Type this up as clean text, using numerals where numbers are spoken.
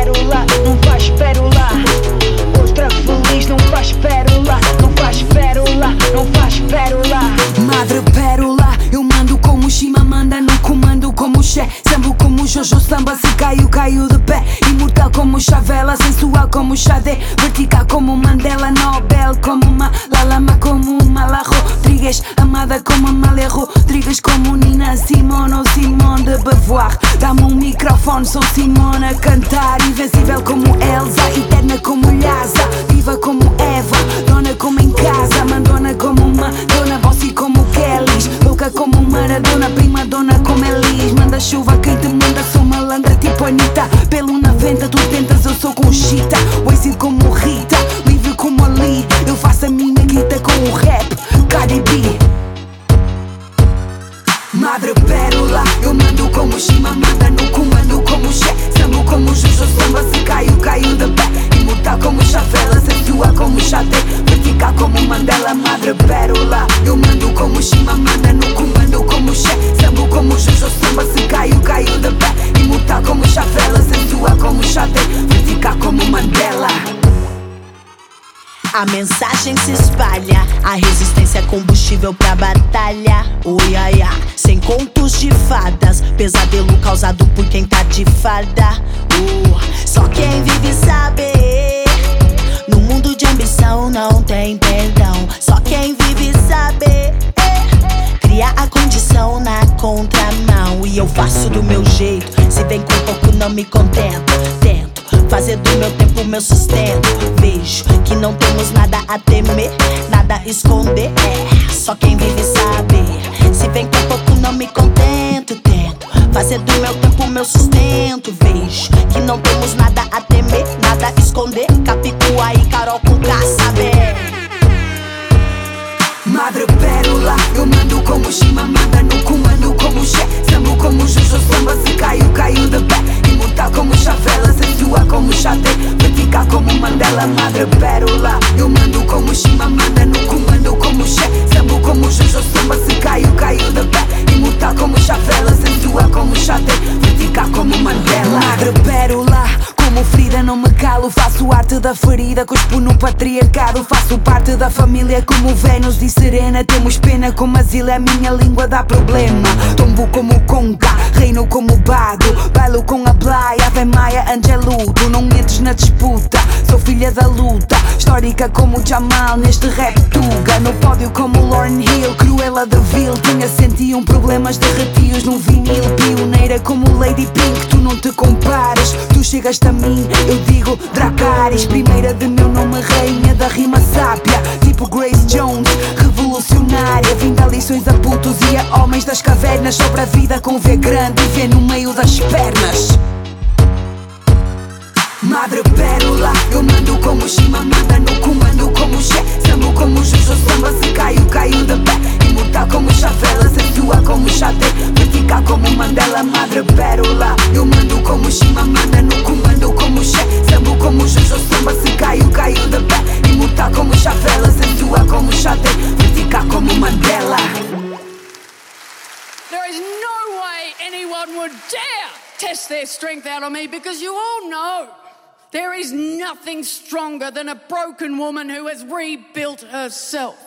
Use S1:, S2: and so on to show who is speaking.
S1: pérola, não faz pérola. Outra feliz não faz pérola, não faz pérola, não faz pérola.
S2: Madre pérola, eu mando como Shima manda no comando como Xé. Sambo como Jojo Samba, se caiu, caiu de pé. Imortal como Chavela, sensual como Xadé. Vertical como Mandela, Nobel como Malalama, como Mala Rodrigues. Amada como Amália Rodrigues, como Nina Simone ou Simone de Beauvoir. Dá-me um microfone, sou Simone a cantar. Invencível como Elsa, eterna como Lhasa. Viva como Eva, dona como em casa. Mandona como Madonna, bossy como Kellys. Louca como Maradona, prima dona como Elis. Manda chuva, quem te manda, sou malandra tipo Anitta. Pelo na venta, tu tentas, eu sou Conchita. Wasted como Rita, livre como Ali. Eu faço a minha guita com o rap, Cardi B. Madre pérola, eu mando como Shima manda no comando como Xé. Sambo como Jojo Samba, se caiu, caiu de pé. Imortal como Chavela, sensual como Xadé. Vertical como Mandela, madre pérola. Eu mando como Shima manda no comando como Xé. Sambo como Jojo Samba, se caiu, caiu de pé. Imortal como Chavela, sensual como Xadé. Vertical como Mandela.
S3: A mensagem se espalha, a resistência é combustível pra batalha. Oiaia, sem contos de fadas, pesadelo causado por quem tá de farda. Só quem vive sabe. No mundo de ambição não tem perdão. Só quem vive sabe. Cria a condição na contramão. E eu faço do meu jeito, se vem com pouco não me contento. Tento fazer do meu tempo meu sustento. Vejo que não temos nada a temer, nada a esconder. Só quem vive sabe. Se vem com pouco não me contento. Tento fazer do meu tempo meu sustento. Vejo que não temos nada a temer, nada a esconder. Capicua e Carol com K, sabe?
S2: Madre pérola, eu mando como Shima manda no comando como Xé. Sambo como Jojo Samba, se caiu, caiu de pé. Imortal como Chavela, sensual como Xadé. Vertical como Mandela, madre pérola. Eu mando como Shima manda no comando como Xé. Sambo como Jojo Samba, se caiu, caiu de pé. Imortal como Chavela, sensual como Xadé. Vertical como Mandela. Madre pérola, como ferida não me calo. Faço arte da ferida, cuspo no patriarcado. Faço parte da família como Vênus e Serena. Temos pena como asilo, a minha língua dá problema. Tombo como Conga, reino como Bado. Bailo com a Playa, Ave Maia, Angelu. Tu não entres na disputa, sou filha da luta. Histórica como Jamal, neste rap tuga. No pódio como Lauryn Hill, Cruella de Vil. Tinha 101 problemas, derreti-os num vinil. Pioneira como Lady Pink, tu não te compares. Tu chegaste a mim, eu digo Dracarys. Primeira de meu nome, rainha da rima sábia. Tipo Grace Jones, revolucionária. Vim dar lições a putos e a homens das cavernas. Sobre a vida com V grande e V no meio das pernas. Madre pérola, eu mando como Shima manda no comando como Xé. Sambo como Jojo Samba, se caiu, caiu de pé. Imortal como Chavela, sensual como Xadé. Vertical como Mandela, madre pérola. Eu mando como Shima manda no comando como Xé. Sambo como Jojo Samba, se caiu, caiu de pé. Imortal como Chavela, sensual como Xadé. Vertical como Mandela.
S4: There is no way anyone would dare test their strength out on me, because you all know there is nothing stronger than a broken woman who has rebuilt herself.